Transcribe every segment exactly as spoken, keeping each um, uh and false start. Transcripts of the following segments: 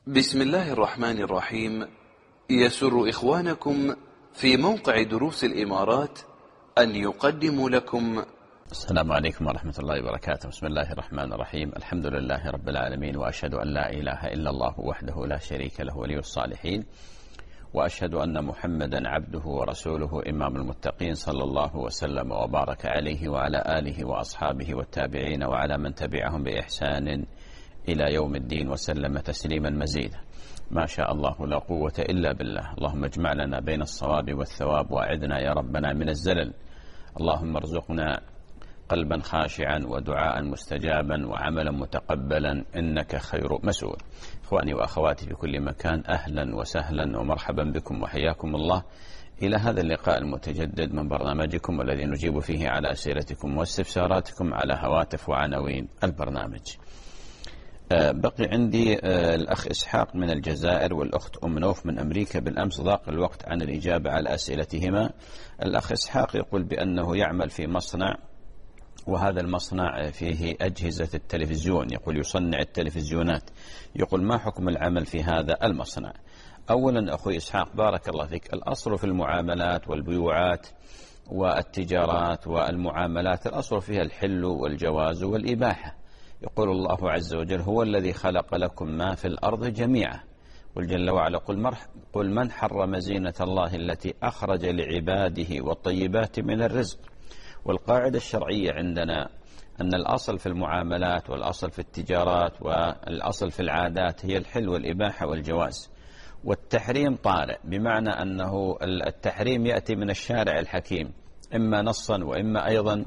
بسم الله الرحمن الرحيم. يسر إخوانكم في موقع دروس الإمارات أن يقدموا لكم. السلام عليكم ورحمة الله وبركاته. بسم الله الرحمن الرحيم. الحمد لله رب العالمين، وأشهد أن لا إله إلا الله وحده لا شريك له ولي الصالحين، وأشهد أن محمدا عبده ورسوله إمام المتقين، صلى الله وسلم وبارك عليه وعلى آله وأصحابه والتابعين وعلى من تبعهم بإحسان إلى يوم الدين وسلم تسليما مزيدا. ما شاء الله لا قوة إلا بالله. اللهم اجمع لنا بين الصواب والثواب، وأعذنا يا ربنا من الزلل. اللهم ارزقنا قلبا خاشعا ودعاء مستجابا وعملا متقبلا، إنك خير مسؤول. إخواني وأخواتي في كل مكان، أهلا وسهلا ومرحبا بكم وحياكم الله إلى هذا اللقاء المتجدد من برنامجكم، والذي نجيب فيه على أسئلتكم واستفساراتكم على هواتف وعناوين البرنامج. بقي عندي الأخ إسحاق من الجزائر والأخت أم نوف من أمريكا. بالأمس ضاق الوقت عن الإجابة على أسئلتهما. الأخ إسحاق يقول بأنه يعمل في مصنع، وهذا المصنع فيه أجهزة التلفزيون، يقول يصنع التلفزيونات. يقول ما حكم العمل في هذا المصنع؟ أولا أخوي إسحاق بارك الله فيك، الأصل في المعاملات والبيوعات والتجارات والمعاملات الأصل فيها الحل والجواز والإباحة. يقول الله عز وجل هو الذي خلق لكم ما في الأرض جميعا، والجل وعلا قل, قل من حرم زينة الله التي أخرج لعباده والطيبات من الرزق. والقاعدة الشرعية عندنا أن الأصل في المعاملات والأصل في التجارات والأصل في العادات هي الحل والإباحة والجواز، والتحريم طارئ، بمعنى أنه التحريم يأتي من الشارع الحكيم، إما نصا وإما أيضا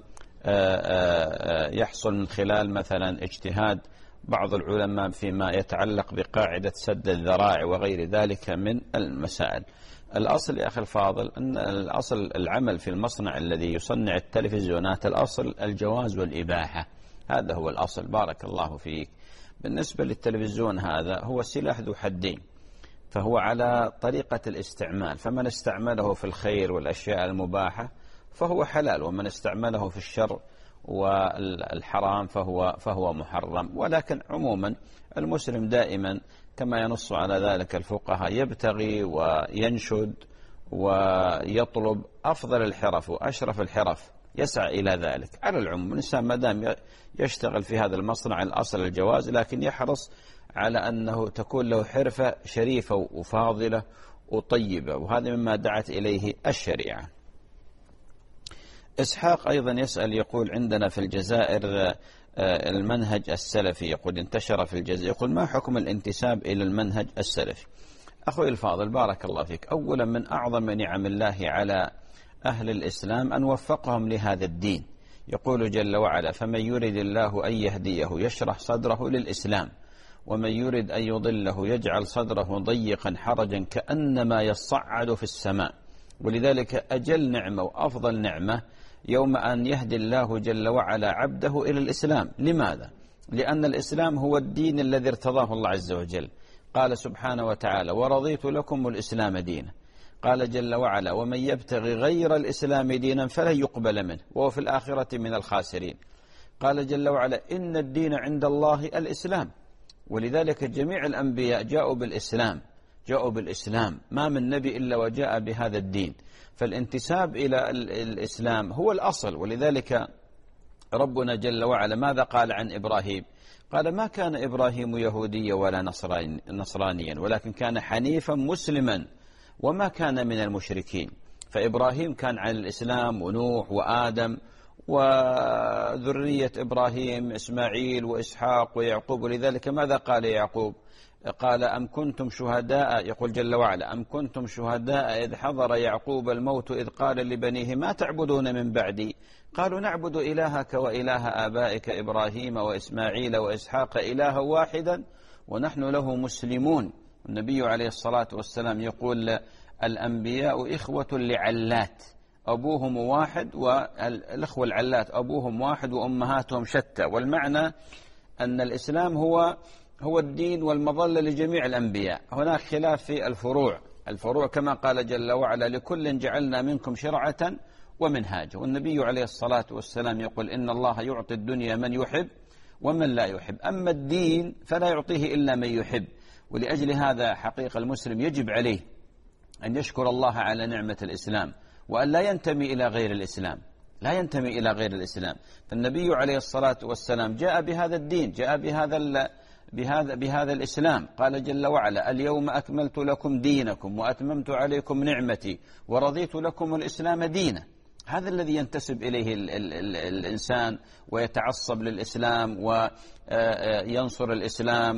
يحصل من خلال مثلا اجتهاد بعض العلماء فيما يتعلق بقاعدة سد الذرائع وغير ذلك من المسائل. الأصل يا أخي الفاضل أن الأصل العمل في المصنع الذي يصنع التلفزيونات الأصل الجواز والإباحة، هذا هو الأصل. بارك الله فيك. بالنسبة للتلفزيون هذا هو سلاح ذو حدين، فهو على طريقة الاستعمال، فمن استعمله في الخير والأشياء المباحة فهو حلال، ومن استعمله في الشر والحرام فهو فهو محرم. ولكن عموما المسلم دائما كما ينص على ذلك الفقهاء يبتغي وينشد ويطلب أفضل الحرف وأشرف الحرف، يسعى إلى ذلك. على العموم الإنسان ما دام يشتغل في هذا المصنع الأصل الجواز، لكن يحرص على أنه تكون له حرفة شريفة وفاضلة وطيبة، وهذا مما دعت إليه الشريعة. إسحاق أيضا يسأل يقول عندنا في الجزائر المنهج السلفي، يقول انتشر في الجزائر، يقول ما حكم الانتساب إلى المنهج السلفي؟ أخوي الفاضل بارك الله فيك، أولا من أعظم نعم الله على أهل الإسلام أن وفقهم لهذا الدين. يقول جل وعلا فمن يرد الله أن يهديه يشرح صدره للإسلام، ومن يرد أن يضله يجعل صدره ضيقا حرجا كأنما يصعد في السماء. ولذلك أجل نعمة وأفضل نعمة يوم أن يهدي الله جل وعلا عبده إلى الإسلام. لماذا؟ لأن الإسلام هو الدين الذي ارتضاه الله عز وجل. قال سبحانه وتعالى ورضيت لكم الإسلام دينا. قال جل وعلا ومن يبتغي غير الإسلام دينا فلن يقبل منه وهو في الآخرة من الخاسرين. قال جل وعلا إن الدين عند الله الإسلام. ولذلك جميع الأنبياء جاءوا بالإسلام، جاءوا بالإسلام، ما من نبي إلا وجاء بهذا الدين. فالانتساب إلى الإسلام هو الأصل. ولذلك ربنا جل وعلا ماذا قال عن إبراهيم؟ قال ما كان إبراهيم يهوديا ولا نصرانيا ولكن كان حنيفا مسلما وما كان من المشركين. فإبراهيم كان على الإسلام، ونوح وآدم وذرية إبراهيم إسماعيل وإسحاق ويعقوب. ولذلك ماذا قال يعقوب؟ قال أم كنتم شهداء، يقول جل وعلا أم كنتم شهداء إذ حضر يعقوب الموت إذ قال لبنيه ما تعبدون من بعدي قالوا نعبد إلهك وإله آبائك إبراهيم وإسماعيل وإسحاق إلها واحدا ونحن له مسلمون. النبي عليه الصلاة والسلام يقول الأنبياء إخوة لعلات أبوهم واحد، والإخوة العلات أبوهم واحد وأمهاتهم شتى. والمعنى أن الإسلام هو هو الدين والمظلة لجميع الأنبياء. هناك خلاف في الفروع، الفروع كما قال جل وعلا لكل جعلنا منكم شرعة ومنهاجا. والنبي عليه الصلاة والسلام يقول إن الله يعطي الدنيا من يحب ومن لا يحب، أما الدين فلا يعطيه إلا من يحب. ولأجل هذا حقيقة المسلم يجب عليه أن يشكر الله على نعمة الإسلام، وأن لا ينتمي إلى غير الإسلام، لا ينتمي إلى غير الإسلام. فالنبي عليه الصلاة والسلام جاء بهذا الدين، جاء بهذا بهذا بهذا الإسلام. قال جل وعلا: اليوم أكملت لكم دينكم وأتممت عليكم نعمتي ورضيت لكم الإسلام دينا. هذا الذي ينتسب إليه ال ال ال الإنسان ويتعصب للإسلام وينصر الإسلام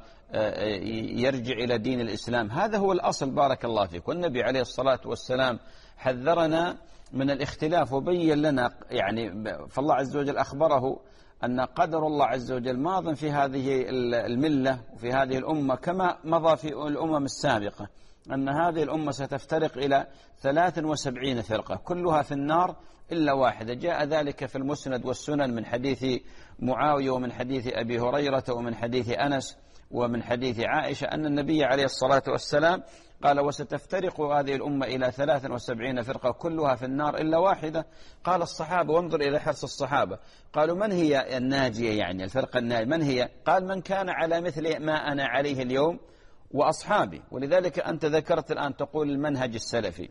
ويرجع إلى دين الإسلام، هذا هو الأصل. بارك الله فيك. والنبي عليه الصلاة والسلام حذرنا من الاختلاف وبين لنا، يعني فالله عز وجل أخبره أن قدر الله عز وجل ماض في هذه الملة وفي هذه الأمة كما مضى في الأمم السابقة، أن هذه الأمة ستفترق إلى ثلاث وسبعين فرقة كلها في النار إلا واحدة. جاء ذلك في المسند والسنن من حديث معاوية ومن حديث أبي هريرة ومن حديث أنس ومن حديث عائشة أن النبي عليه الصلاة والسلام قال: وستفترق هذه الأمة إلى ثلاث وسبعين فرقة كلها في النار إلا واحدة. قال الصحابة، وانظر إلى حرص الصحابة، قالوا: من هي الناجية؟ يعني الفرقة الناجية من هي؟ قال: من كان على مثل ما أنا عليه اليوم وأصحابي. ولذلك أنت ذكرت الآن تقول المنهج السلفي.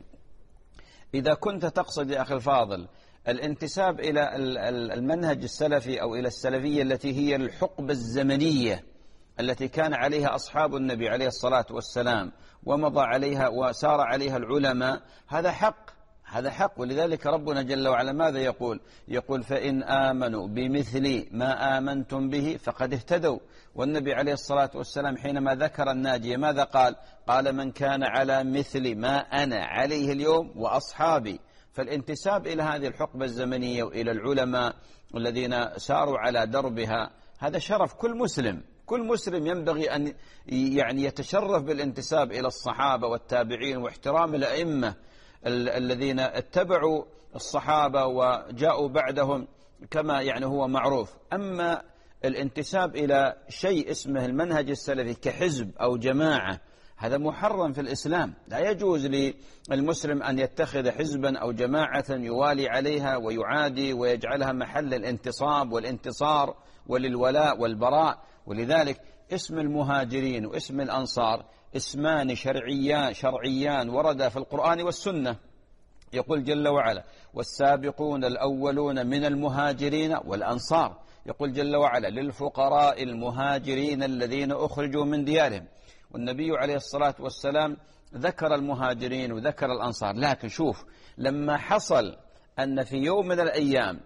إذا كنت تقصد يا أخي الفاضل الانتساب إلى المنهج السلفي أو إلى السلفية التي هي الحقبة الزمنية التي كان عليها أصحاب النبي عليه الصلاة والسلام ومضى عليها وسار عليها العلماء، هذا حق، هذا حق. ولذلك ربنا جل وعلا ماذا يقول؟ يقول: فإن آمنوا بمثل ما آمنتم به فقد اهتدوا. والنبي عليه الصلاة والسلام حينما ذكر الناجية ماذا قال؟ قال: من كان على مثل ما أنا عليه اليوم وأصحابي. فالانتساب إلى هذه الحقبة الزمنية وإلى العلماء الذين ساروا على دربها هذا شرف كل مسلم. كل مسلم ينبغي أن يعني يتشرف بالانتساب إلى الصحابة والتابعين واحترام الأئمة الذين اتبعوا الصحابة وجاءوا بعدهم كما يعني هو معروف. أما الانتساب إلى شيء اسمه المنهج السلفي كحزب أو جماعة، هذا محرم في الإسلام. لا يجوز للمسلم أن يتخذ حزبا أو جماعة يوالي عليها ويعادي ويجعلها محل الانتصاب والانتصار وللولاء والبراء. ولذلك اسم المهاجرين واسم الأنصار اسمان شرعيان شرعيان وردا في القرآن والسنة. يقول جل وعلا: والسابقون الأولون من المهاجرين والأنصار. يقول جل وعلا: للفقراء المهاجرين الذين أخرجوا من ديارهم. والنبي عليه الصلاة والسلام ذكر المهاجرين وذكر الأنصار. لكن شوف، لما حصل أن في يوم من الأيام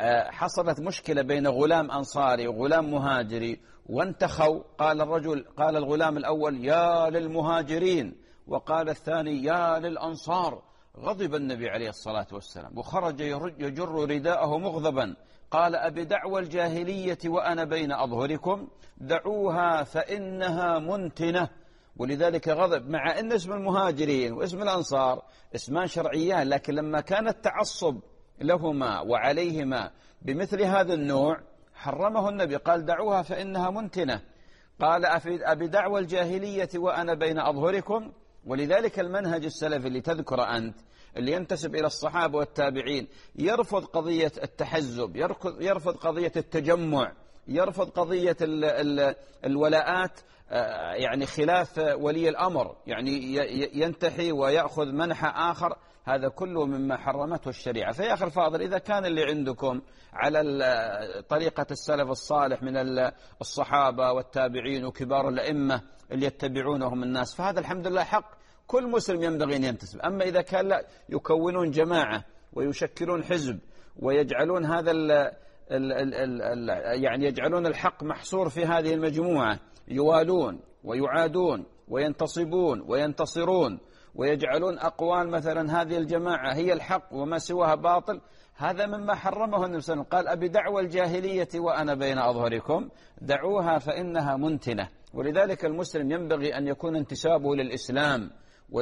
حصلت مشكلة بين غلام أنصاري وغلام مهاجري وانتخوا، قال الرجل قال الغلام الأول: يا للمهاجرين، وقال الثاني: يا للأنصار. غضب النبي عليه الصلاة والسلام وخرج يجر رداءه مغضبا، قال: أبي دعوى الجاهلية وأنا بين أظهركم، دعوها فإنها منتنة. ولذلك غضب، مع أن اسم المهاجرين واسم الأنصار اسمان شرعيان، لكن لما كان التعصب لهما وعليهما بمثل هذا النوع حرمه النبي، قال: دعوها فإنها منتنة. قال: أبي دعوى الجاهلية وأنا بين أظهركم. ولذلك المنهج السلفي اللي تذكر أنت اللي ينتسب إلى الصحابة والتابعين يرفض قضية التحزب، يرفض قضية التجمع، يرفض قضية ال ال الولاءات، يعني خلاف ولي الأمر، يعني ينتحي ويأخذ منحى آخر. هذا كله مما حرمته الشريعة. فيا أخي الفاضل، إذا كان اللي عندكم على طريقة السلف الصالح من الصحابة والتابعين وكبار الأئمة اللي يتبعونهم الناس، فهذا الحمد لله حق كل مسلم ينبغي أن ينتسب. أما إذا كان لا، يكونون جماعة ويشكلون حزب ويجعلون هذا ال ال ال ال يعني يجعلون الحق محصور في هذه المجموعة، يوالون ويعادون وينتصبون وينتصرون ويجعلون أقوال مثلا هذه الجماعة هي الحق وما سواها باطل، هذا مما حرمه النبي صلى الله عليه وسلم. قال: أبي دعوى الجاهلية وأنا بين أظهركم، دعوها فإنها منتنة. ولذلك المسلم ينبغي أن يكون انتسابه للإسلام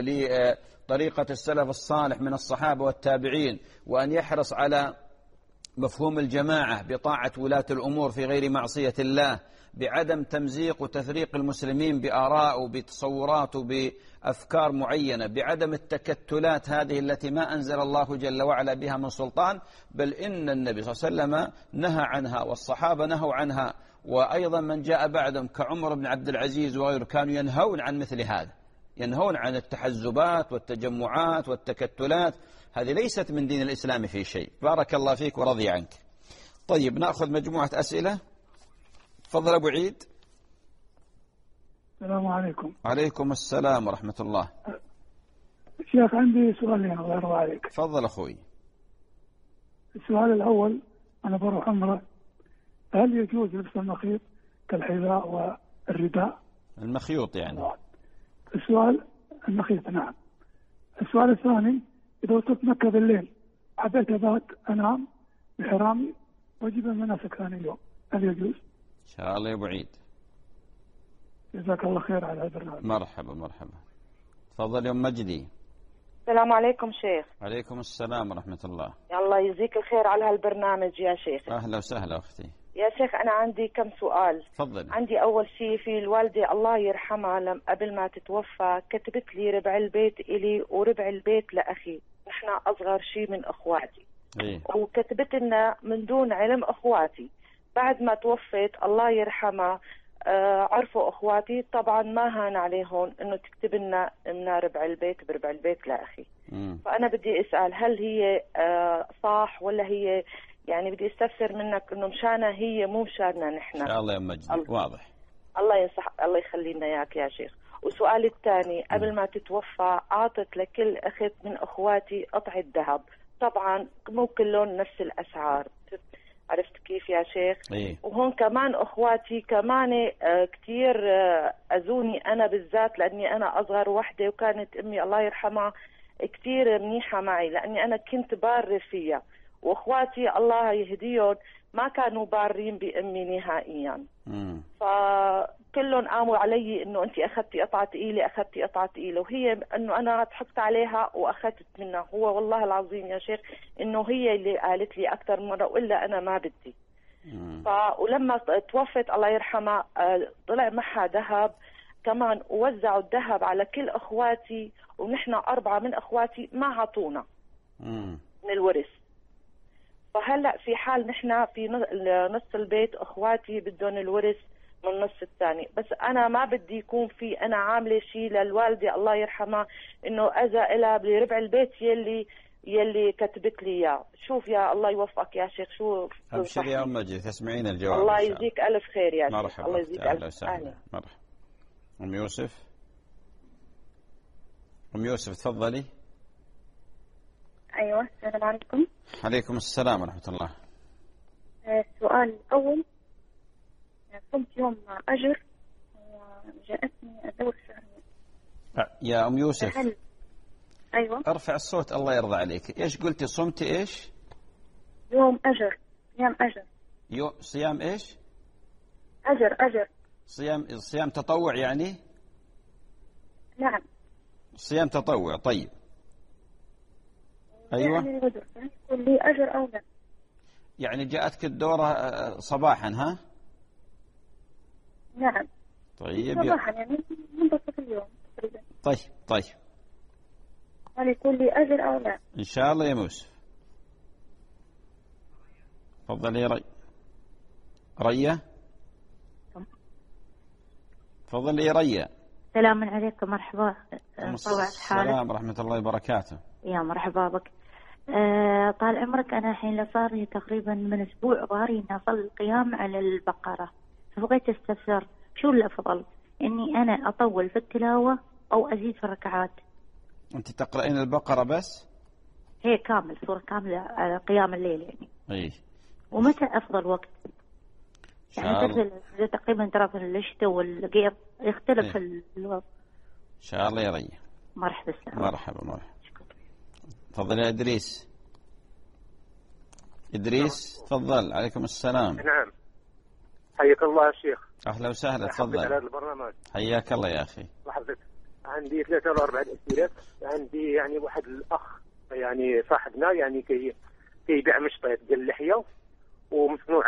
ولطريقة السلف الصالح من الصحابة والتابعين، وأن يحرص على مفهوم الجماعة بطاعة ولاة الأمور في غير معصية الله، بعدم تمزيق وتفريق المسلمين بآراء وبتصورات وبأفكار معينة، بعدم التكتلات هذه التي ما أنزل الله جل وعلا بها من سلطان، بل إن النبي صلى الله عليه وسلم نهى عنها والصحابة نهوا عنها، وأيضا من جاء بعدهم كعمر بن عبد العزيز وغيره كانوا ينهون عن مثل هذا، ينهون عن التحزبات والتجمعات والتكتلات، هذه ليست من دين الإسلام في شيء. بارك الله فيك ورضي عنك. طيب نأخذ مجموعة أسئلة. تفضل أبو عيد. السلام عليكم. عليكم السلام ورحمة الله. شيخ عندي سؤالين الله يرضى عليك. تفضل أخوي. السؤال الأول، أنا بروح عمرة، هل يجوز لبس المخيط كالحذاء والرداء؟ المخيوط يعني. السؤال المخيط نعم. السؤال الثاني، إذا وصلت مكة بالليل حبيت أبات أنام بحرامي وأجيب المناسك ثاني يوم، هل يجوز؟ إن شاء الله يا أبو عيد. جزاك الله خير على هذا البرنامج. مرحبا مرحبا. تفضل يا أم مجدي. السلام عليكم شيخ. عليكم السلام ورحمة الله. الله يجزيك الخير على هالبرنامج يا شيخ. أهلا وسهلا أختي. يا شيخ أنا عندي كم سؤال. تفضل. عندي أول شيء، في الوالدة الله يرحمها لم قبل ما تتوفى كتبت لي ربع البيت إلي وربع البيت لأخي، نحن أصغر شيء من أخواتي. إيه؟ وكتبت لنا من دون علم أخواتي. بعد ما توفيت الله يرحمها آه عرفوا أخواتي، طبعا ما هان عليهم إنه تكتب لنا لنا ربع البيت بربع البيت لأخي. مم. فأنا بدي أسأل، هل هي آه صح ولا هي يعني بدي استفسر منك انه مشانها هي مو مشاننا نحن. ان شاء الله يا مجدي. الله. واضح. الله ينصح، الله يخلي لنا اياك يا شيخ. وسؤالي الثاني، قبل ما تتوفى اعطت لكل اخت من اخواتي قطعه ذهب، طبعا مو كلهم نفس الاسعار، عرفت كيف يا شيخ؟ إيه؟ وهون كمان اخواتي كمان آه كثير آه اذوني انا بالذات، لاني انا اصغر وحده، وكانت امي الله يرحمها كثير منيحه معي لاني انا كنت بارة فيها، واخواتي الله يهديهم ما كانوا بارين بامي نهائيا. امم فكلهم قاموا علي انه انت اخذتي قطعه ثقيله اخذتي قطعه ثقيله، وهي انه انا ضحكت عليها واخذت منها. هو والله العظيم يا شيخ انه هي اللي قالت لي اكثر مره، والا انا ما بدي. ف ولما توفت الله يرحمها طلع معها ذهب كمان، ووزعوا الذهب على كل اخواتي، ونحن اربعه من اخواتي ما عطونا من الورث. فهلا في حال نحن في نص البيت اخواتي بدهم الورث من النص الثاني، بس انا ما بدي يكون في انا عامله شيء للوالده الله يرحمها انه اذى لها بربع البيت يلي يلي كتبت لي اياه. شوف يا الله يوفقك يا شيخ، شو ابشري يا ام مجدي تسمعين الجواب. الله يجزيك الف خير يا شيخ. مرحبا. الله يجزيك الف خير. مرحبا. ام يوسف. ام يوسف تفضلي. أيوة السلام عليكم. عليكم السلام ورحمة الله. السؤال الأول، صمت يوم أجر وجاءتني الدورة الشهرية. يا أم يوسف. هل... أيوة. ارفع الصوت الله يرضى عليك. إيش قلتي صمتي إيش؟ يوم أجر، صيام أجر. يو... صيام إيش؟ أجر أجر. صيام صيام تطوع يعني؟ نعم. صيام تطوع. طيب. أيوة. يعني الغدر يكون لي أجر أو لا؟ يعني جاءتك الدورة صباحا ها؟ نعم. طيب. صباحا يعني منتصف اليوم تقريبا. طيب طيب. هل يكون لي أجر أو لا؟ إن شاء الله يا موسى. تفضلي يا ري. ريا. تفضلي يا ريا. السلام عليكم. مرحبا. السلام ورحمة الله وبركاته. يا مرحبا بك. أه طال عمرك، أنا الحين صار لي تقريبا من أسبوع ظهري إني أصلي القيام على البقرة، فبغيت أستفسر شو الأفضل، إني أنا أطول في التلاوة أو أزيد في الركعات؟ أنت تقرأين البقرة بس؟ هي كامل، سورة كاملة على قيام الليل يعني. إيه. ومتى أفضل وقت؟ يعني تقريبا ترى في الشتاء والقير يختلف إيه؟ الوقت. إن شاء الله يا ريا. مرحبا. السلام. مرحبا مرحبا. تفضل يا إدريس. إدريس تفضل. عليكم السلام. نعم. حياك الله يا شيخ. أهلا وسهلا. تفضل. على هذا البرنامج. حياك الله يا أخي. لحظتك. عندي ثلاثة أو أربعة أسئلة. عندي يعني واحد الأخ يعني صاحبنا يعني كي كيبيع مشطيط ديال اللحيه ومصنوعا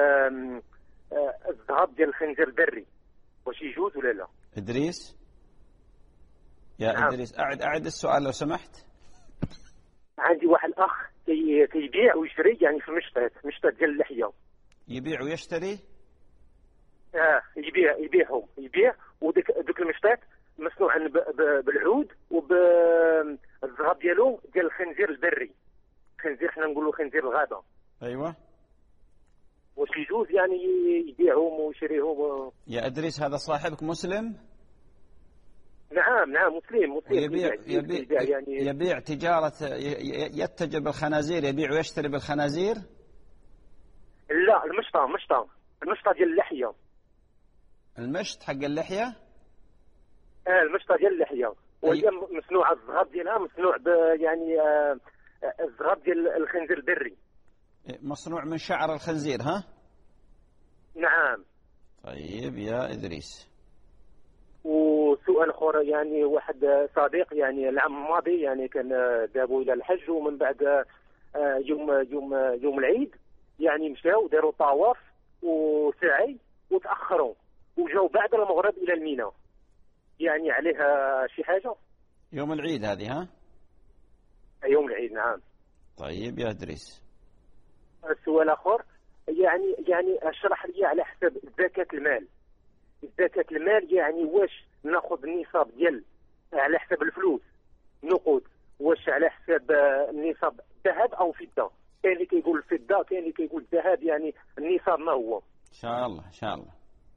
بالذهب ديال الخنزير البري، واش يجوز ولا لا؟ إدريس يا نعم. إدريس أعد أعد السؤال لو سمحت. عندي واحد الاخ كي كيبيع ويشري يعني في مشطيط مشطيط ديال اللحيه. يبيع ويشتري؟ اه يبيع يبيعهم يبيع وديك دوك المشطيط مصنوعا بالعود وبالذهب ديالو ديال الخنزير البري، خنزير حنا نقولوا خنزير الغابه. أيوة. واش يجوز يعني يبيعهم ويشريهم؟ يا إدريس هذا صاحبك مسلم؟ نعم نعم مسلم مسلم. يبيع يبيع, يبيع يعني يبيع تجارة، يتجر بالخنازير، يبيع ويشتري بالخنازير؟ لا المشطة مشطة المشطة ديال اللحية. المشط حق اللحية؟ اه المشطة ديال اللحية وهي مصنوعة الزهر ديالها مصنوع يعني آه الزهر ديال الخنزير البري، مصنوع من شعر الخنزير. ها نعم. طيب يا إدريس. وسؤال اخر، يعني واحد صديق يعني العام الماضي يعني كان ذهبوا الى الحج، ومن بعد يوم يوم يوم العيد يعني مشاو داروا طواف وسعي وتاخروا وجاوا بعد المغرب الى الميناء، يعني عليها شي حاجه؟ يوم العيد هذه؟ ها يوم العيد نعم. طيب يا إدريس. السؤال اخر، يعني يعني اشرح لي على حسب زكاة المال. زكاة المال يعني واش ناخذ النصاب ديال على حساب الفلوس نقود، واش على حساب النصاب ذهب او فضه؟ كاين اللي كيقول الفضه، كاين اللي كيقول الذهب، يعني النصاب ما هو؟ ان شاء الله ان شاء الله.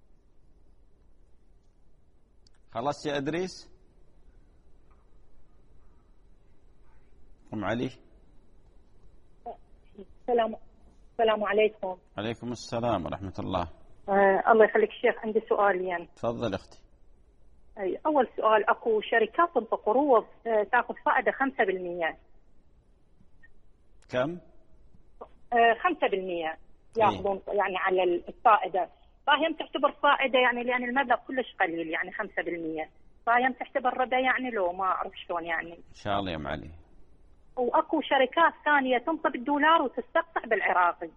خلصت يا إدريس؟ أم علي. السلام السلام عليكم. عليكم السلام ورحمة الله. آه الله يخليك الشيخ، عندي سؤالين. تفضل أختي. أي أول سؤال، أكو شركات تنطي قروض آه تأخذ فائدة خمسة بالمئة. كم؟ آه خمسة بالمئة يأخذون يعني على الفائدة، فهي تعتبر فائدة يعني لأن المبلغ كلش قليل يعني خمسة بالمئة، فهي تعتبر ربا يعني لو ما أعرف شلون يعني. إن شاء الله يا أم علي. وأكو شركات ثانية تنطي بالدولار وتستقطع بالعراقي.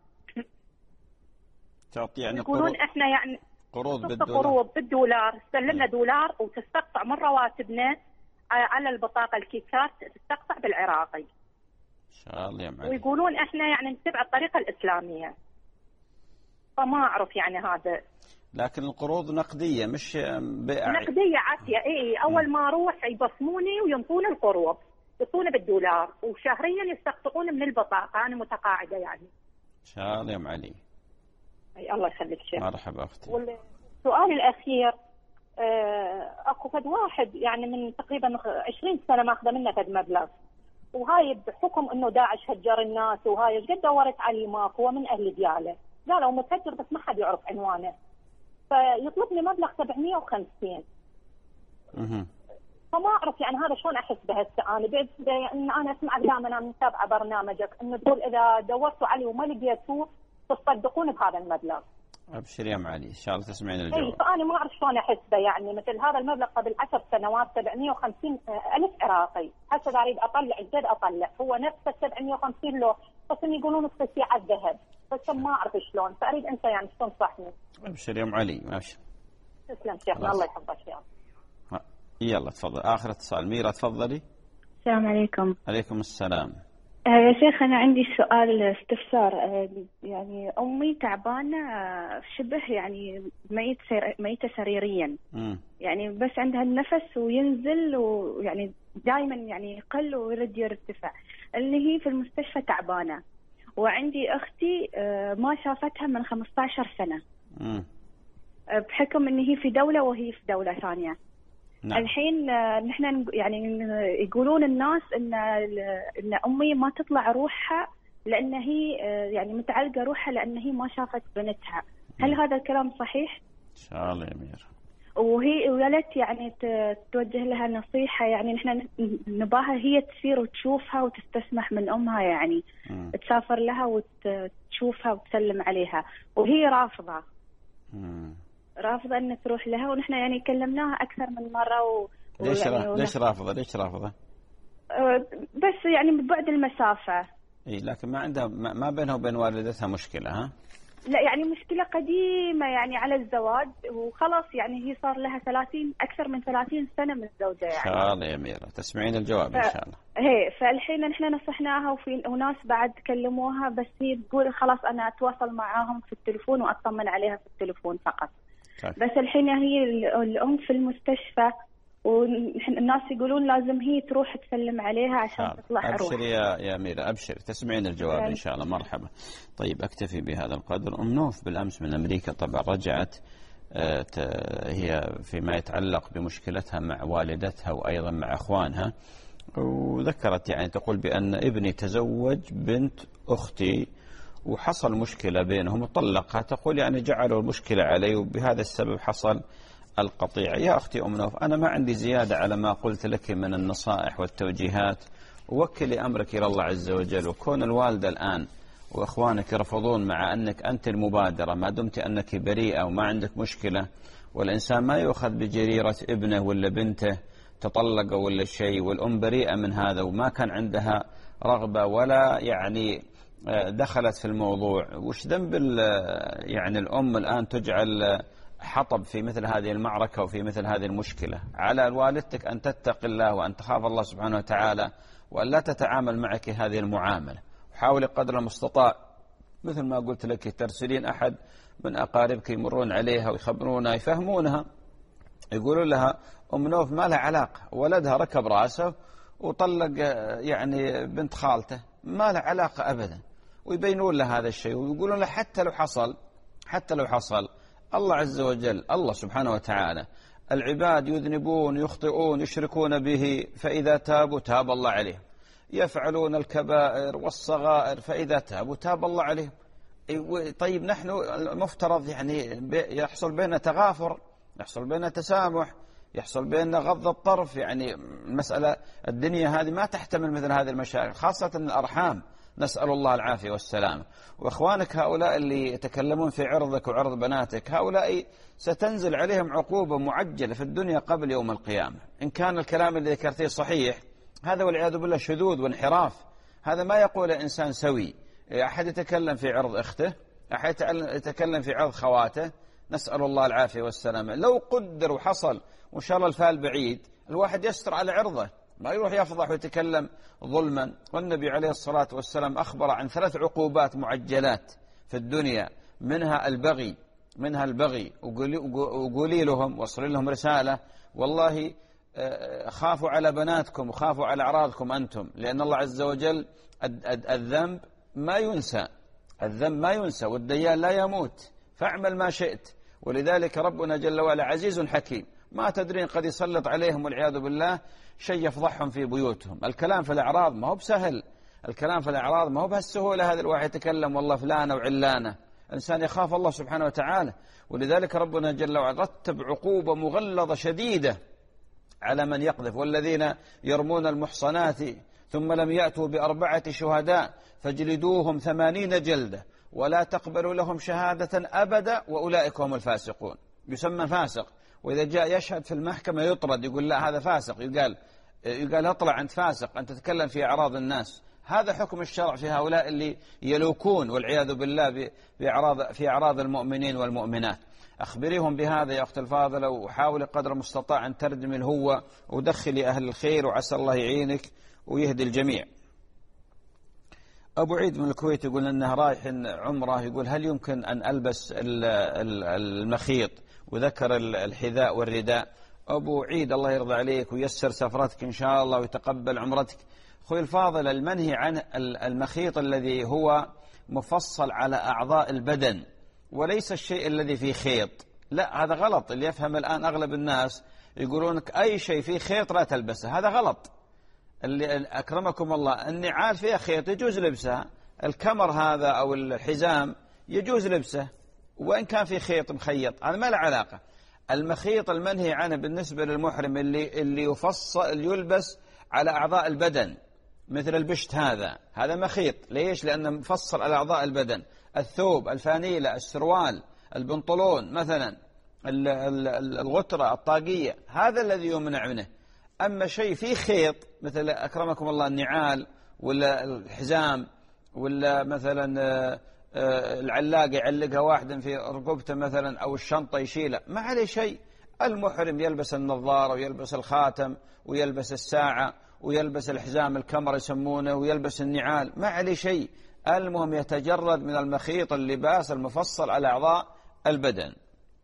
تعطي يعني يقولون قروض احنا يعني قروض بالدولار. قروض بالدولار، تسلمنا دولار وتستقطع من رواتبنا على البطاقة الكيكات، تستقطع بالعراقي. إن شاء الله يا أم علي. ويقولون احنا يعني نتبع الطريقة الإسلامية، فما أعرف يعني هذا. لكن القروض نقدية مش بيع. نقدية عافية. اي اول ما اروح يبصموني وينطوني القروض، يعطوني بالدولار وشهريا يستقطعون من البطاقة، أنا متقاعدة يعني. إن شاء الله يا أم علي. أي الله يخليك شيخ. مرحبا أختي. والسؤال الأخير، آه أكو فد واحد يعني من تقريبا عشرين سنة ماخذة منه فد مبلغ، وهاي بحكم إنه داعش هجر الناس وهاي قد دورت عليه ماكو، هو من أهل دياله، قالوا متهجر بس ما حد يعرف عنوانه، فيطلبني مبلغ سبعمئة وخمسين. اها. فما أعرف يعني هذا شلون أحس بهسه أنا، بعد إن أنا أسمعك دائما أنا متابعة برنامجك إنه تقول إذا دورتوا عليه وما لقيتوه تصدقون بهذا المبلغ. أبشر يا أم علي إن شاء الله تسمعين الجواب. إي فأنا ما أعرف شلون أحس به، يعني مثل هذا المبلغ قبل عشر سنوات سبعمئة وخمسين ألف عراقي، هسه إذا أريد أطلع الجد أطلع هو نفسه سبعمئة وخمسين لو، بس يقولون في على الذهب، بس ما أعرف شلون، فأريد أنت يعني تنصحني. أبشر يا أم علي. ماشي. تسلم شيخنا الله يحفظك يا رب. يلا تفضل. آخر اتصال. ميرا تفضلي. السلام عليكم. عليكم السلام. آه يا شيخ أنا عندي سؤال استفسار. آه يعني أمي تعبانة، آه شبه يعني ميت سير ميتة سريريا. م. يعني بس عندها النفس وينزل، ويعني دائما يعني يقل ويرد يرتفع، اللي هي في المستشفى تعبانة. وعندي أختي آه ما شافتها من خمسة عشر سنة. م. آه بحكم إن هي في دولة وهي في دولة ثانية. نعم. الحين نحن يعني يقولون الناس ان ان امي ما تطلع روحها لان هي يعني متعلقه روحها لان هي ما شافت بنتها. هل هذا الكلام صحيح؟ ان شاء الله يا ميرا. وهي ولت يعني توجه لها نصيحه، يعني نحن نباها هي تسير وتشوفها وتستسمح من امها، يعني م. تسافر لها وتشوفها وتسلم عليها، وهي رافضه. م. رافضة أن تروح لها، ونحن يعني كلمناها أكثر من مرة و... ليش يعني را... ليش رافضة؟ ليش رافضة؟ بس يعني ببعد المسافة. اي لكن ما عندها ما بينها وبين والدتها مشكلة ها؟ لا يعني مشكلة قديمة يعني على الزواج وخلاص، يعني هي صار لها ثلاثين أكثر من ثلاثين سنة متزوجة يعني. إن شاء الله يا أميرة تسمعين الجواب إن شاء الله. هي فالحين نحن نصحناها وفي وناس بعد كلموها، بس هي تقول خلاص أنا أتواصل معاهم في التليفون وأطمن عليها في التليفون فقط. طيب. بس الحين هي الأم في المستشفى والناس يقولون لازم هي تروح تسلم عليها عشان آه. تطلع روح. أبشر يا يا أميرة أبشر تسمعين الجواب إن شاء الله. مرحبا. طيب أكتفي بهذا القدر. أم نوف بالأمس من أمريكا طبعا رجعت هي فيما يتعلق بمشكلتها مع والدتها وأيضا مع أخوانها، وذكرت يعني تقول بأن ابني تزوج بنت أختي وحصل مشكلة بينهم وطلقها، تقول يعني جعلوا المشكلة علي وبهذا السبب حصل القطيع. يا أختي أم نوف أنا ما عندي زيادة على ما قلت لك من النصائح والتوجيهات، ووكلي أمرك إلى الله عز وجل. وكون الوالدة الآن وإخوانك يرفضون مع أنك أنت المبادرة ما دمت أنك بريئة وما عندك مشكلة، والإنسان ما يؤخذ بجريرة ابنه ولا بنته تطلق ولا شيء، والأم بريئة من هذا وما كان عندها رغبة ولا يعني دخلت في الموضوع. وش ذنب يعني الأم الآن تجعل حطب في مثل هذه المعركة وفي مثل هذه المشكلة؟ على والدتك أن تتقي الله وأن تخاف الله سبحانه وتعالى وأن لا تتعامل معك هذه المعاملة. حاولي قدر المستطاع مثل ما قلت لك ترسلين أحد من أقاربك يمرون عليها ويخبرونها يفهمونها، يقولون لها أم نوف ما لها علاقة، ولدها ركب رأسه وطلق يعني بنت خالته ما لها علاقة أبدا، ويبينون لها هذا الشيء ويقولون لها حتى لو حصل حتى لو حصل الله عز وجل الله سبحانه وتعالى العباد يذنبون يخطئون يشركون به فإذا تابوا تاب الله عليهم، يفعلون الكبائر والصغائر فإذا تابوا تاب الله عليهم. طيب نحن المفترض يعني يحصل بيننا تغافر، يحصل بيننا تسامح، يحصل بيننا غض الطرف. يعني المسألة الدنيا هذه ما تحتمل مثل هذه المشاكل خاصة الأرحام، نسأل الله العافية والسلام. وإخوانك هؤلاء اللي يتكلمون في عرضك وعرض بناتك هؤلاء ستنزل عليهم عقوبة معجلة في الدنيا قبل يوم القيامة إن كان الكلام اللي ذكرته صحيح. هذا والعياذ بالله شذوذ وانحراف، هذا ما يقول إنسان سوي. أحد يتكلم في عرض أخته، أحد يتكلم في عرض خواته، نسأل الله العافية والسلامة. لو قدر وحصل وإن شاء الله الفال بعيد الواحد يستر على عرضه ما يروح يفضح ويتكلم ظلما. والنبي عليه الصلاة والسلام أخبر عن ثلاث عقوبات معجلات في الدنيا، منها البغي منها البغي وقولي لهم وصلي لهم رسالة والله خافوا على بناتكم وخافوا على أعراضكم أنتم، لأن الله عز وجل الذنب ما ينسى، الذنب ما ينسى والديان لا يموت، فاعمل ما شئت. ولذلك ربنا جل وعلا عزيز حكيم، ما تدرين قد يسلط عليهم والعياذ بالله شيء يفضحهم في بيوتهم. الكلام في الأعراض ما هو بسهل، الكلام في الأعراض ما هو بهالسهولة. هذا الواحد يتكلم والله فلانة وعلانة، الإنسان يخاف الله سبحانه وتعالى. ولذلك ربنا جل وعلا رتب عقوبة مغلظة شديدة على من يقذف، والذين يرمون المحصنات ثم لم يأتوا بأربعة شهداء فاجلدوهم ثمانين جلدة ولا تقبلوا لهم شهادة أبدا وأولئك هم الفاسقون. يسمى فاسق، وإذا جاء يشهد في المحكمة يطرد، يقول لا هذا فاسق، يقال يقال اطلع أنت فاسق، أنت تتكلم في أعراض الناس. هذا حكم الشرع في هؤلاء اللي يلوكون والعياذ بالله بأعراض في أعراض المؤمنين والمؤمنات. أخبريهم بهذا يا أخت الفاضلة، وحاولي قدر المستطاع أن تردمي الهوة ودخلي أهل الخير، وعسى الله يعينك ويهدي الجميع. أبو عيد من الكويت يقول أنه رايح عمره، يقول هل يمكن أن ألبس المخيط، وذكر الحذاء والرداء. أبو عيد الله يرضى عليك ويسر سفرتك إن شاء الله ويتقبل عمرتك. أخوي الفاضل المنهي عن المخيط الذي هو مفصل على أعضاء البدن وليس الشيء الذي فيه خيط، لا هذا غلط. اللي يفهم الآن أغلب الناس يقولونك أي شيء فيه خيط لا تلبسه، هذا غلط. اللي أكرمكم الله النعال فيها خيط يجوز لبسها، الكمر هذا أو الحزام يجوز لبسه وإن كان في خيط مخيط، هذا ما له علاقة. المخيط المنهي عنه بالنسبة للمحرم اللي اللي يفصل يلبس على أعضاء البدن مثل البشت، هذا هذا مخيط. ليش؟ لأنه مفصل على أعضاء البدن. الثوب، الفانيلة، السروال، البنطلون مثلا، الغترة، الطاقية، هذا الذي يمنع منه. أما شيء فيه خيط مثل أكرمكم الله النعال ولا الحزام ولا مثلا العلاقة يعلقها واحد في رقبته مثلا، أو الشنطة يشيلها، ما عليه شيء. المحرم يلبس النظارة ويلبس الخاتم ويلبس الساعة ويلبس الحزام الكمر يسمونه ويلبس النعال، ما عليه شيء. المهم يتجرد من المخيط اللباس المفصل على أعضاء البدن.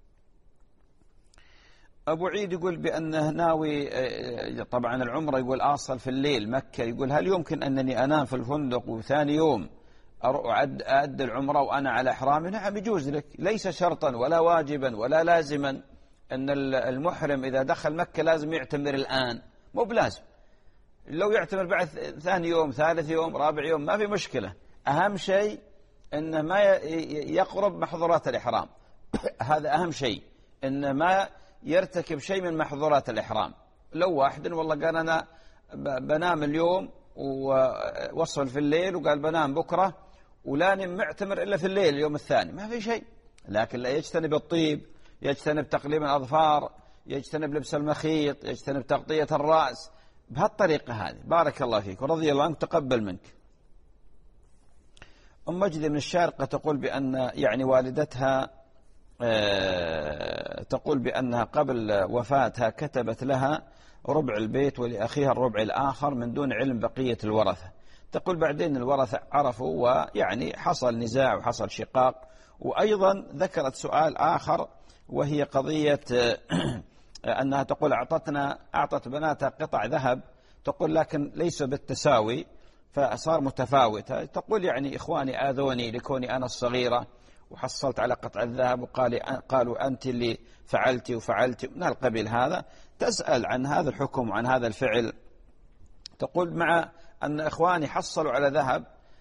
أبو عيد يقول بأنه ناوي طبعا العمرة، يقول أصل في الليل مكة، يقول هل يمكن أنني أنام في الفندق وثاني يوم أؤدي العمرة وأنا على إحرامي؟ نعم يجوز لك، ليس شرطا ولا واجبا ولا لازما أن المحرم إذا دخل مكة لازم يعتمر الآن، مو بلازم. لو يعتمر بعد ثاني يوم ثالث يوم رابع يوم ما في مشكلة، أهم شيء أنه ما يقرب محظورات الإحرام هذا أهم شيء، أنه ما يرتكب شيء من محظورات الإحرام. لو واحد والله قال أنا بنام اليوم ووصل في الليل وقال بنام بكرة ولا معتمر إلا في الليل اليوم الثاني، ما في شيء. لكن لا يجتنب الطيب، يجتنب تقليم الأظفار، يجتنب لبس المخيط، يجتنب تغطية الرأس، بهالطريقة هذه. بارك الله فيك ورضي الله عنك، تقبل منك. أم مجدي من الشارقة تقول بأن يعني والدتها تقول بأنها قبل وفاتها كتبت لها ربع البيت ولأخيها الربع الآخر من دون علم بقية الورثة. تقول بعدين الورثة عرفوا ويعني حصل نزاع وحصل شقاق. وأيضا ذكرت سؤال آخر وهي قضية أنها تقول أعطتنا أعطت بناتها قطع ذهب، تقول لكن ليس بالتساوي فصار متفاوت. تقول يعني إخواني آذوني لكوني أنا الصغيرة وحصلت على قطع الذهب وقال قالوا أنت اللي فعلتي وفعلتي من القبيل هذا. تسأل عن هذا الحكم وعن هذا الفعل. تقول مع أن إخواني حصلوا على ذهب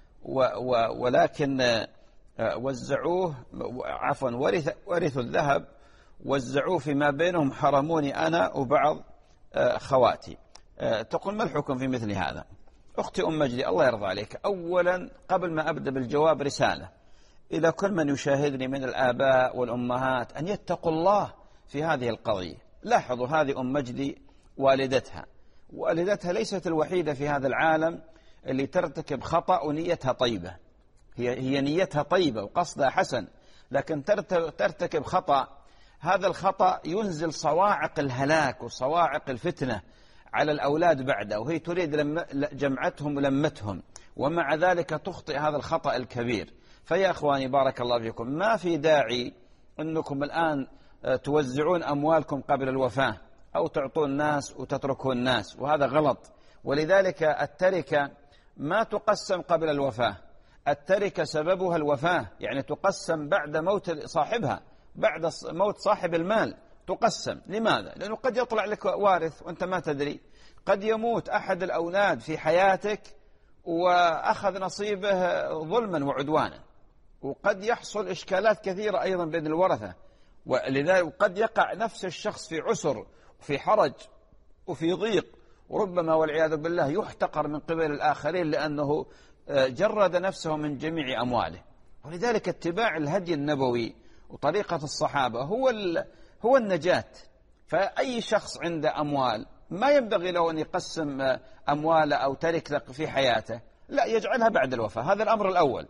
ولكن وزعوه عفوا ورث ورثوا الذهب وزعوه فيما بينهم، حرموني أنا وبعض خواتي. تقول ما الحكم في مثل هذا؟ أختي أم مجدي الله يرضى عليك، أولا قبل ما أبدأ بالجواب رسالة إلى كل من يشاهدني من الآباء والأمهات أن يتقوا الله في هذه القضية. لاحظوا هذه أم مجدي والدتها والدتها ليست الوحيدة في هذا العالم اللي ترتكب خطأ ونيتها طيبة، هي هي نيتها طيبة وقصدها حسن، لكن ترتكب خطأ. هذا الخطأ ينزل صواعق الهلاك وصواعق الفتنة على الأولاد بعده، وهي تريد جمعتهم ولمتهم، ومع ذلك تخطئ هذا الخطأ الكبير. فيا أخواني بارك الله فيكم، ما في داعي أنكم الآن توزعون أموالكم قبل الوفاة أو تعطون الناس وتتركون الناس، وهذا غلط. ولذلك التركة ما تقسم قبل الوفاة، التركة سببها الوفاة، يعني تقسم بعد موت صاحبها، بعد موت صاحب المال تقسم. لماذا؟ لأنه قد يطلع لك وارث وأنت ما تدري، قد يموت أحد الأولاد في حياتك وأخذ نصيبه ظلما وعدوانا، وقد يحصل إشكالات كثيرة أيضا بين الورثة، ولذلك قد يقع نفس الشخص في عسر وفي حرج وفي ضيق، وربما والعياذ بالله يحتقر من قبل الآخرين لأنه جرد نفسه من جميع أمواله. ولذلك اتباع الهدي النبوي وطريقة الصحابة هو هو النجاة. فأي شخص عنده أموال ما ينبغي له أن يقسم أمواله أو تركة في حياته، لا، يجعلها بعد الوفاة. هذا الأمر الأول.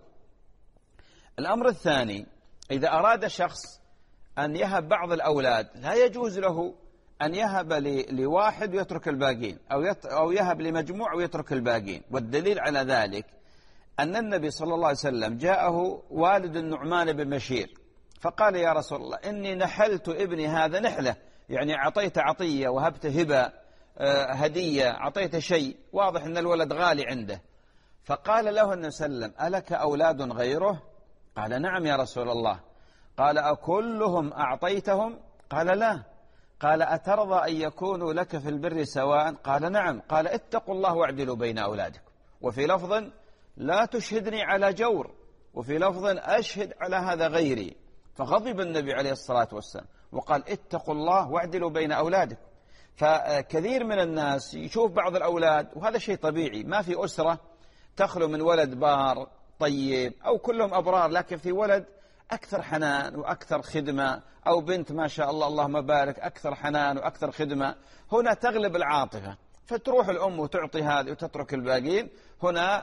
الأمر الثاني، إذا أراد شخص أن يهب بعض الأولاد لا يجوز له أن يهب لواحد ويترك الباقين، أو أو يهب لمجموع ويترك الباقين. والدليل على ذلك أن النبي صلى الله عليه وسلم جاءه والد النعمان بن بشير فقال يا رسول الله إني نحلت ابني هذا نحلة، يعني أعطيت عطية وهبت هبة هدية، أعطيت شيء واضح أن الولد غالي عنده. فقال له النبي صلى الله عليه وسلم ألك أولاد غيره؟ قال نعم يا رسول الله. قال أكلهم أعطيتهم؟ قال لا. قال أترضى أن يكونوا لك في البر سواء؟ قال نعم. قال اتقوا الله واعدلوا بين أولادكم. وفي لفظ لا تشهدني على جور، وفي لفظ أشهد على هذا غيري. فغضب النبي عليه الصلاة والسلام وقال اتقوا الله واعدلوا بين أولادكم. فكثير من الناس يشوف بعض الأولاد، وهذا شيء طبيعي، ما في أسرة تخلو من ولد بار طيب أو كلهم أبرار، لكن في ولد أكثر حنان وأكثر خدمة، أو بنت ما شاء الله اللهم بارك أكثر حنان وأكثر خدمة. هنا تغلب العاطفة فتروح الأم وتعطي هذه وتترك الباقين. هنا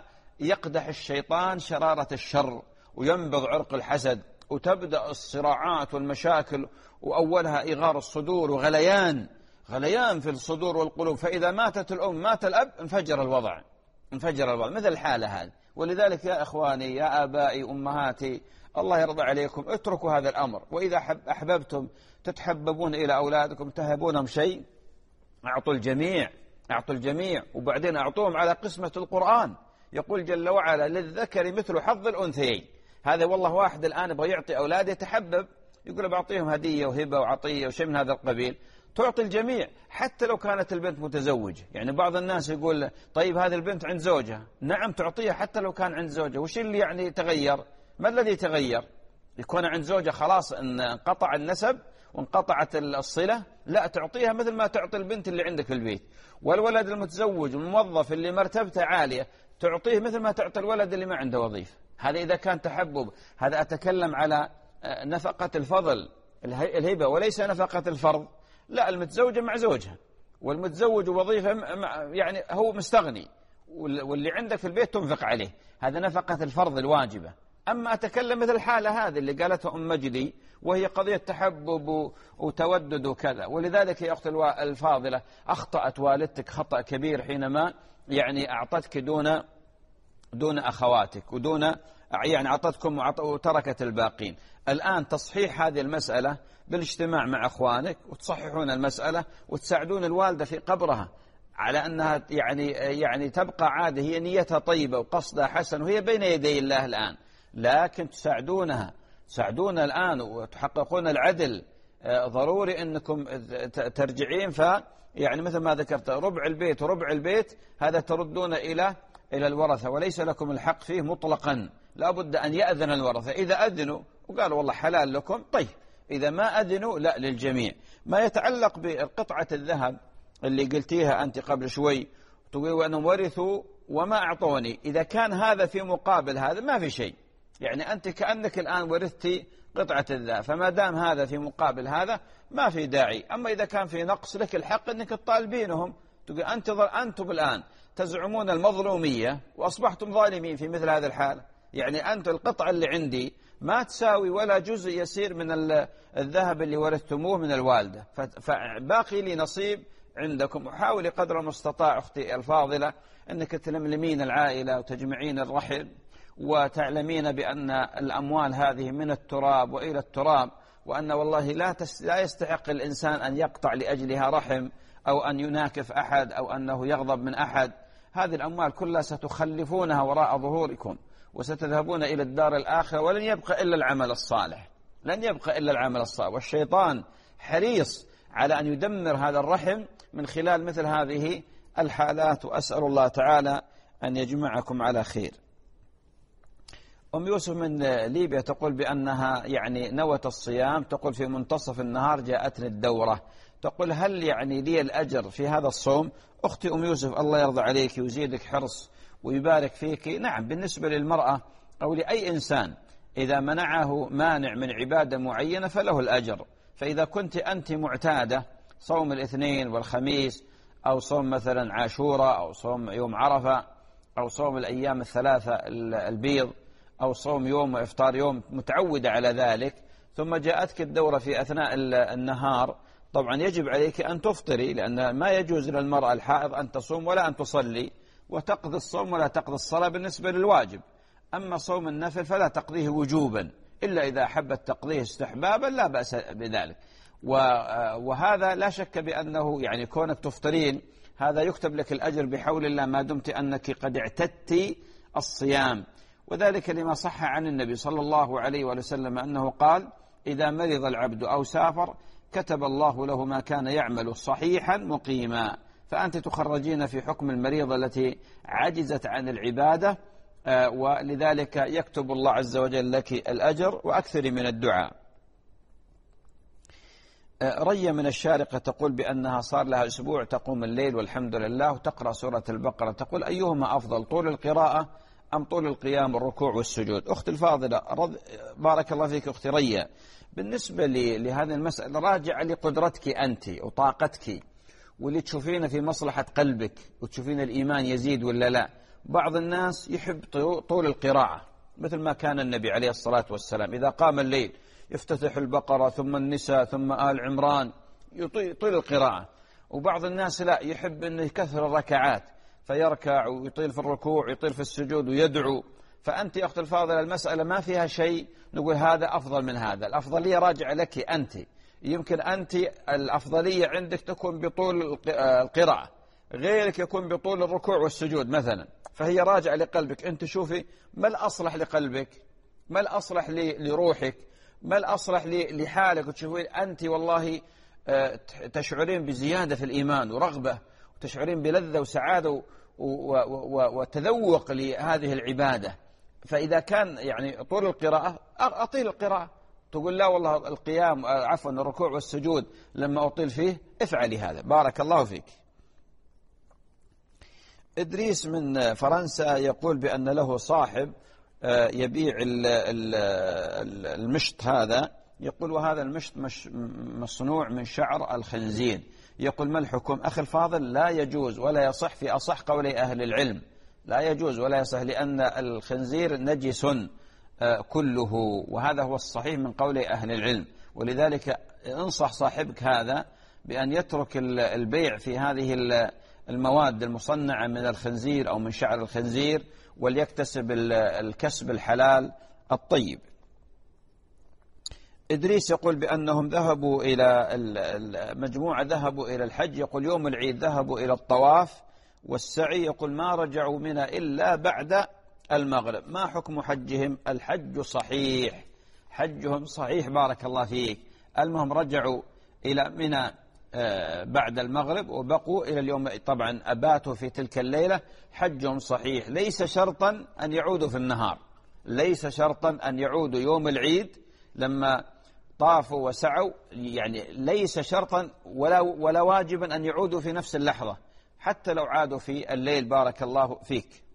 يقدح الشيطان شرارة الشر وينبض عرق الحسد، وتبدأ الصراعات والمشاكل، وأولها إغار الصدور وغليان غليان في الصدور والقلوب. فإذا ماتت الأم مات الأب انفجر الوضع انفجر الوضع مثل الحالة هذه. ولذلك يا إخواني يا آبائي أمهاتي الله يرضى عليكم اتركوا هذا الأمر. وإذا أحببتم تتحببون إلى أولادكم تهبونهم شيء أعطوا الجميع أعطوا الجميع وبعدين أعطوهم على قسمة القرآن. يقول جل وعلا للذكر مثل حظ الأنثيين. هذا والله واحد الآن يبغى يعطي أولاده يتحبب يقول بعطيهم هدية وهبة وعطية وشيء من هذا القبيل، تعطي الجميع حتى لو كانت البنت متزوجة. يعني بعض الناس يقول طيب هذه البنت عند زوجها، نعم تعطيها حتى لو كان عند زوجها. وش اللي يعني تغير؟ ما الذي تغير؟ يكون عند زوجها خلاص ان انقطع النسب وانقطعت الصلة؟ لا، تعطيها مثل ما تعطي البنت اللي عندك في البيت. والولد المتزوج الموظف اللي مرتبته عالية تعطيه مثل ما تعطي الولد اللي ما عنده وظيفة. هذا إذا كان تحبب. هذا أتكلم على نفقة الفضل الهبة وليس نفقة الفرض. لا، المتزوجة مع زوجها والمتزوج وظيفة يعني هو مستغني، واللي عندك في البيت تنفق عليه، هذا نفقة الفرض الواجبة. أما أتكلم مثل الحالة هذه اللي قالتها أم مجدي وهي قضية تحبب وتودد وكذا. ولذلك يا أختي الفاضلة أخطأت والدتك خطأ كبير حينما يعني أعطتك دون دون أخواتك ودون يعني أعطتكم وتركت الباقين. الآن تصحيح هذه المسألة بالاجتماع مع أخوانك وتصححون المسألة وتساعدون الوالدة في قبرها على أنها يعني يعني تبقى عادة، هي نيتها طيبة وقصدها حسن وهي بين يدي الله الآن، لكن تساعدونها تساعدون الآن وتحققون العدل. ضروري أنكم ترجعين ف يعني مثل ما ذكرت ربع البيت وربع البيت هذا تردون إلى إلى الورثة وليس لكم الحق فيه مطلقا. لا بد أن يأذن الورثة، إذا أذنوا وقالوا والله حلال لكم طيب، إذا ما أذنوا لا للجميع. ما يتعلق بقطعة الذهب اللي قلتيها أنت قبل شوي تقول أنهم ورثوا وما أعطوني، إذا كان هذا في مقابل هذا ما في شيء، يعني أنت كأنك الآن ورثتي قطعة الذهب، فما دام هذا في مقابل هذا ما في داعي. أما إذا كان في نقص لك الحق أنك تطالبينهم، تقول أنت أنتم الآن تزعمون المظلومية وأصبحتم ظالمين في مثل هذا الحال. يعني أنت القطعة اللي عندي ما تساوي ولا جزء يسير من الذهب اللي ورثتموه من الوالدة، فباقي لي نصيب عندكم. وحاولي قدر المستطاع أختي الفاضلة أنك تلملمين العائلة وتجمعين الرحم وتعلمين بأن الأموال هذه من التراب وإلى التراب، وأن والله لا لا يستحق الإنسان أن يقطع لأجلها رحم أو أن يناكف أحد أو أنه يغضب من أحد. هذه الأموال كلها ستخلفونها وراء ظهوركم وستذهبون إلى الدار الآخرة ولن يبقى إلا العمل الصالح، لن يبقى إلا العمل الصالح. والشيطان حريص على أن يدمر هذا الرحم من خلال مثل هذه الحالات، وأسأل الله تعالى أن يجمعكم على خير. أم يوسف من ليبيا تقول بأنها يعني نوت الصيام، تقول في منتصف النهار جاءتني الدورة، تقول هل يعني لي الأجر في هذا الصوم؟ أختي أم يوسف الله يرضى عليك ويزيدك حرص ويبارك فيك. نعم، بالنسبة للمرأة أو لأي إنسان إذا منعه مانع من عبادة معينة فله الأجر. فإذا كنت أنت معتادة صوم الاثنين والخميس أو صوم مثلا عاشوراء أو صوم يوم عرفة أو صوم الأيام الثلاثة البيض أو صوم يوم وإفطار يوم، متعودة على ذلك، ثم جاءتك الدورة في أثناء النهار، طبعا يجب عليك أن تفطري، لأن ما يجوز للمرأة الحائض أن تصوم ولا أن تصلي، وتقضي الصوم ولا تقضي الصلاة بالنسبة للواجب. أما صوم النفل فلا تقضيه وجوبا، إلا إذا أحبت تقضيه استحبابا لا بأس بذلك. وهذا لا شك بأنه يعني كونك تفطرين هذا يكتب لك الأجر بحول الله ما دمت أنك قد اعتدت الصيام. وذلك لما صح عن النبي صلى الله عليه وسلم أنه قال إذا مرض العبد أو سافر كتب الله له ما كان يعمل صحيحا مقيما. فأنت تخرجين في حكم المريضة التي عجزت عن العبادة، ولذلك يكتب الله عز وجل لك الأجر، وأكثر من الدعاء. ريا من الشارقة تقول بأنها صار لها أسبوع تقوم الليل والحمد لله وتقرأ سورة البقرة، تقول أيهما أفضل، طول القراءة أم طول القيام والركوع والسجود؟ أختي الفاضلة رض... بارك الله فيك أختي ريا، بالنسبة لي لهذه المسألة راجع لقدرتك أنت وطاقتك واللي تشوفينه في مصلحة قلبك وتشوفين الإيمان يزيد ولا لا. بعض الناس يحب طول القراءة، مثل ما كان النبي عليه الصلاة والسلام إذا قام الليل يفتتح البقرة ثم النساء ثم آل عمران، يطيل القراءة. وبعض الناس لا، يحب أن يكثر الركعات فيركع ويطيل في الركوع ويطيل في السجود ويدعو. فأنت يا أخت الفاضلة المسألة ما فيها شيء نقول هذا أفضل من هذا، الأفضلية راجعة لك أنت. يمكن أنت الأفضلية عندك تكون بطول القراءة، غيرك يكون بطول الركوع والسجود مثلا، فهي راجعة لقلبك. أنت شوفي ما الأصلح لقلبك، ما الأصلح لروحك، ما الأصلح لحالك، وتشوفين أنت والله تشعرين بزيادة في الإيمان ورغبة، وتشعرين بلذة وسعادة وتذوق لهذه العبادة. فإذا كان يعني طول القراءة أطيل القراءة، تقول لا والله القيام عفوا الركوع والسجود لما أطيل فيه افعلي هذا. بارك الله فيك. إدريس من فرنسا يقول بأن له صاحب يبيع المشط هذا، يقول وهذا المشط مصنوع من شعر الخنزير، يقول ما الحكم؟ أخي الفاضل لا يجوز ولا يصح في أصح قولي أهل العلم، لا يجوز ولا يصح، لأن الخنزير نجس كله، وهذا هو الصحيح من قول أهل العلم. ولذلك انصح صاحبك هذا بأن يترك البيع في هذه المواد المصنعة من الخنزير أو من شعر الخنزير، وليكتسب الكسب الحلال الطيب. إدريس يقول بأنهم ذهبوا إلى المجموعة ذهبوا إلى الحج، يقول يوم العيد ذهبوا إلى الطواف والسعي، يقول ما رجعوا منها إلا بعد المغرب، ما حكم حجهم؟ الحج صحيح، حجهم صحيح بارك الله فيك. المهم رجعوا إلى منى بعد المغرب وبقوا إلى اليوم، طبعا أباتوا في تلك الليلة، حجهم صحيح. ليس شرطا أن يعودوا في النهار، ليس شرطا أن يعودوا يوم العيد لما طافوا وسعوا، يعني ليس شرطا ولا, ولا واجبا أن يعودوا في نفس اللحظة، حتى لو عادوا في الليل. بارك الله فيك.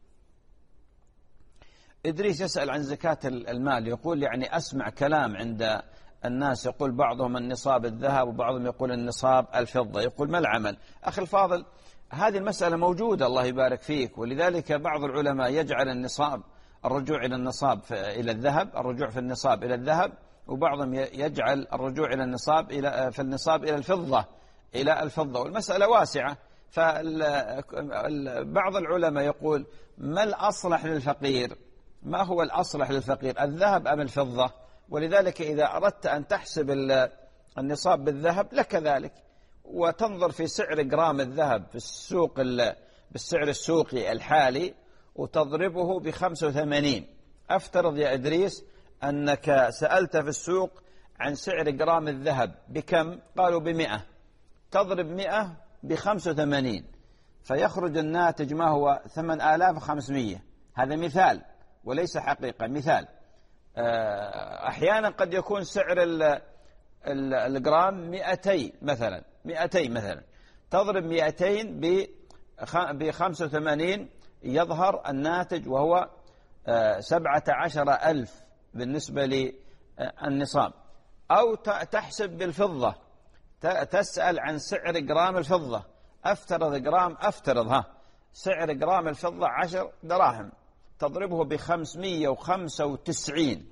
إدريس يسأل عن زكاة المال، يقول يعني أسمع كلام عند الناس، يقول بعضهم النصاب الذهب وبعضهم يقول النصاب الفضة، يقول ما العمل؟ أخي الفاضل هذه المسألة موجودة الله يبارك فيك، ولذلك بعض العلماء يجعل النصاب الرجوع إلى النصاب إلى الذهب، الرجوع في النصاب إلى الذهب، وبعضهم يجعل الرجوع إلى النصاب إلى في النصاب إلى الفضة إلى الفضة، والمسألة واسعة. فبعض العلماء يقول ما الأصلح للفقير؟ ما هو الأصلح للفقير، الذهب أم الفضة؟ ولذلك إذا أردت أن تحسب النصاب بالذهب لك ذلك، وتنظر في سعر جرام الذهب في السوق بالسعر السوقي الحالي وتضربه بخمسة وثمانين. أفترض يا إدريس أنك سألت في السوق عن سعر جرام الذهب بكم؟ قالوا بمئة، تضرب مئة بخمسة وثمانين فيخرج الناتج ما هو ثمانية آلاف وخمسمئة. هذا مثال وليس حقيقة، مثال. أحيانا قد يكون سعر الجرام مئتين مثلا، مئتين مثلا، تضرب مئتين بخمسة وثمانين يظهر الناتج وهو سبعة عشر ألف بالنسبة للنصاب. أو تحسب بالفضة، تسأل عن سعر جرام الفضة، أفترض جرام أفترض ها سعر جرام الفضة عشر دراهم، تضربه بخمسمئة وخمسة وتسعين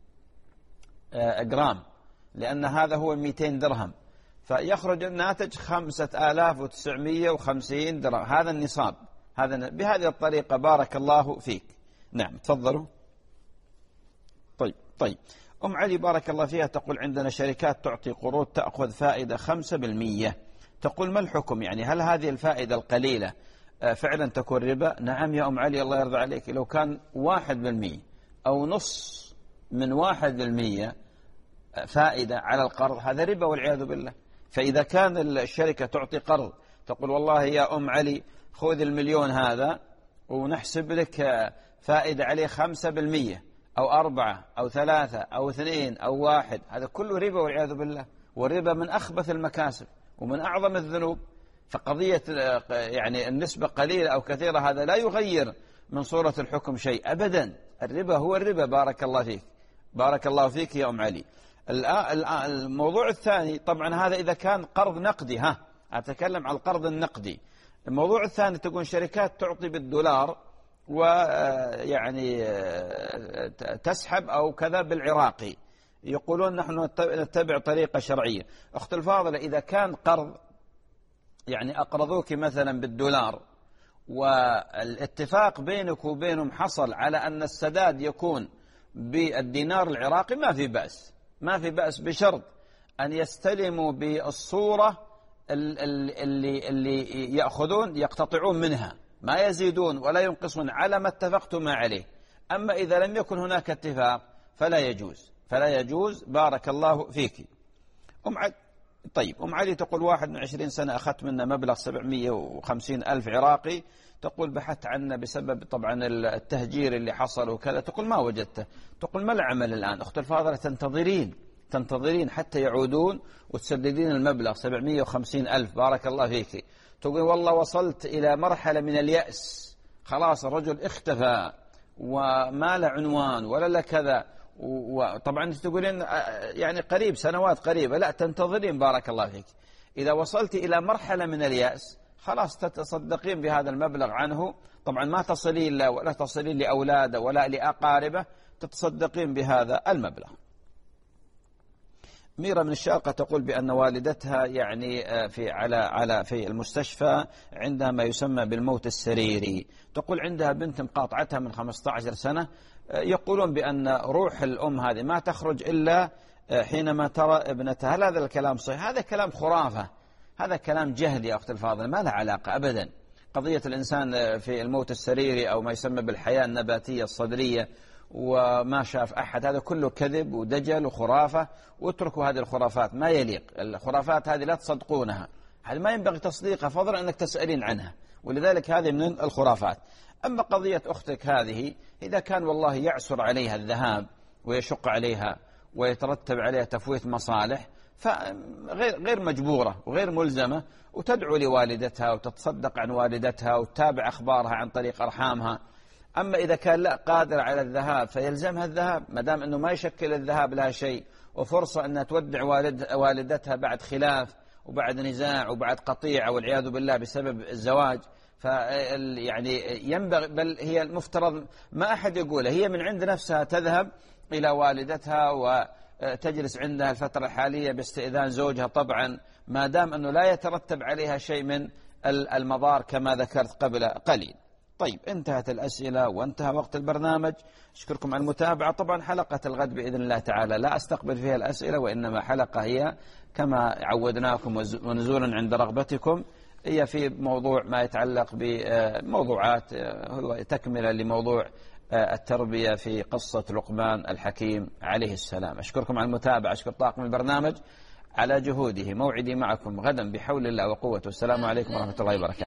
جرام، لأن هذا هو مئتين درهم، فيخرج الناتج خمسة آلاف وتسعمئة وخمسين درهم. هذا النصاب، هذا بهذه الطريقة. بارك الله فيك. نعم تفضلوا. طيب طيب أم علي بارك الله فيها تقول عندنا شركات تعطي قروض تأخذ فائدة خمسة بالمئة، تقول ما الحكم؟ يعني هل هذه الفائدة القليلة فعلا تكون ربا؟ نعم يا أم علي الله يرضى عليك، لو كان واحد بالمئة أو نص من واحد بالمئة فائدة على القرض هذا ربا والعياذ بالله. فإذا كان الشركة تعطي قرض تقول والله يا أم علي خذ المليون هذا ونحسب لك فائدة عليه خمسة بالمئة أو أربعة أو ثلاثة أو اثنين أو واحد، هذا كله ربا والعياذ بالله، والربا من أخبث المكاسب ومن أعظم الذنوب. فقضية يعني النسبة قليلة أو كثيرة هذا لا يغير من صورة الحكم شيء أبدا، الربا هو الربا. بارك الله فيك، بارك الله فيك يا أم علي. الموضوع الثاني طبعا هذا إذا كان قرض نقدي، ها أتكلم عن القرض النقدي. الموضوع الثاني تكون شركات تعطي بالدولار ويعني تسحب أو كذا بالعراقي، يقولون نحن نتبع طريقة شرعية. أخت الفاضلة، إذا كان قرض يعني أقرضوك مثلا بالدولار والاتفاق بينك وبينهم حصل على أن السداد يكون بالدينار العراقي، ما في بأس، ما في بأس، بشرط أن يستلموا بالصورة اللي, اللي يأخذون يقتطعون منها، ما يزيدون ولا ينقصون على ما اتفقتم عليه. أما إذا لم يكن هناك اتفاق فلا يجوز، فلا يجوز. بارك الله فيك. أم عد... طيب أم علي تقول واحد من عشرين سنة أخذت منه مبلغ سبعمئة وخمسين ألف عراقي، تقول بحثت عنه بسبب طبعا التهجير اللي حصل وكذا، تقول ما وجدته. تقول ما العمل الآن؟ أخت الفاضلة، تنتظرين تنتظرين حتى يعودون وتسددين المبلغ سبعمئة وخمسين ألف. بارك الله فيك. تقول والله وصلت إلى مرحلة من اليأس، خلاص الرجل اختفى وما له عنوان ولا له كذا، وطبعا تقولين يعني قريب، سنوات قريبة، لا تنتظرين. بارك الله فيك. إذا وصلت إلى مرحلة من اليأس خلاص تتصدقين بهذا المبلغ عنه، طبعا ما تصلين له ولا تصلين لأولاده ولا لأقاربه، تتصدقين بهذا المبلغ. ميرا من الشارقة تقول بأن والدتها يعني في على على في المستشفى عندها ما يسمى بالموت السريري. تقول عندها بنت مقاطعتها من خمسة عشر سنة، يقولون بأن روح الأم هذه ما تخرج إلا حينما ترى ابنتها. هل هذا الكلام صحيح؟ هذا كلام خرافة، هذا كلام جهل يا أخت الفاضلة، ما له علاقة أبدا. قضية الإنسان في الموت السريري أو ما يسمى بالحياة النباتية الصدرية وما شاف أحد، هذا كله كذب ودجل وخرافة، واتركوا هذه الخرافات، ما يليق. الخرافات هذه لا تصدقونها، هذا ما ينبغي تصديقها، فضلا أنك تسألين عنها، ولذلك هذه من الخرافات. أما قضية أختك هذه، إذا كان والله يعسر عليها الذهاب ويشق عليها ويترتب عليها تفويت مصالح، فغير غير مجبورة وغير ملزمة، وتدعو لوالدتها وتتصدق عن والدتها وتتابع أخبارها عن طريق أرحامها. أما إذا كان لا قادر على الذهاب فيلزمها الذهاب، ما دام أنه ما يشكل الذهاب لها شيء، وفرصة أنها تودع والد والدتها بعد خلاف وبعد نزاع وبعد قطيعة والعياذ بالله بسبب الزواج. ف يعني ينبغي، بل هي المفترض ما أحد يقوله، هي من عند نفسها تذهب إلى والدتها وتجلس عندها الفترة الحالية باستئذان زوجها، طبعا ما دام أنه لا يترتب عليها شيء من المضار كما ذكرت قبل قليل. طيب انتهت الأسئلة وانتهى وقت البرنامج. أشكركم على المتابعة. طبعا حلقة الغد بإذن الله تعالى لا أستقبل فيها الأسئلة، وإنما حلقة هي كما عودناكم ونزولا عند رغبتكم، هي في موضوع ما يتعلق بموضوعات هو تكملة لموضوع التربية في قصة لقمان الحكيم عليه السلام. أشكركم على المتابعة، أشكر طاقم البرنامج على جهوده. موعدي معكم غدا بحول الله وقوته. السلام عليكم ورحمة الله وبركاته.